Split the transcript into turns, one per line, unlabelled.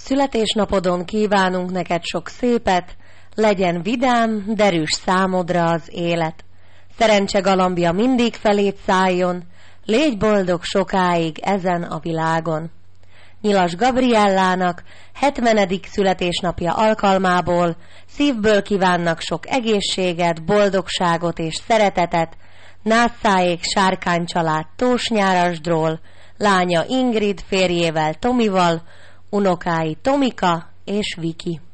Születésnapodon kívánunk neked sok szépet, legyen vidám, derűs számodra az élet. Szerencse galambja mindig felét szálljon, légy boldog sokáig ezen a világon. Nyilas Gabriellának 70. születésnapja alkalmából szívből kívánnak sok egészséget, boldogságot és szeretetet Nászáék Sárkány család Tósnyárasdról, lánya Ingrid férjével Tomival, unokái Tomika és Viki.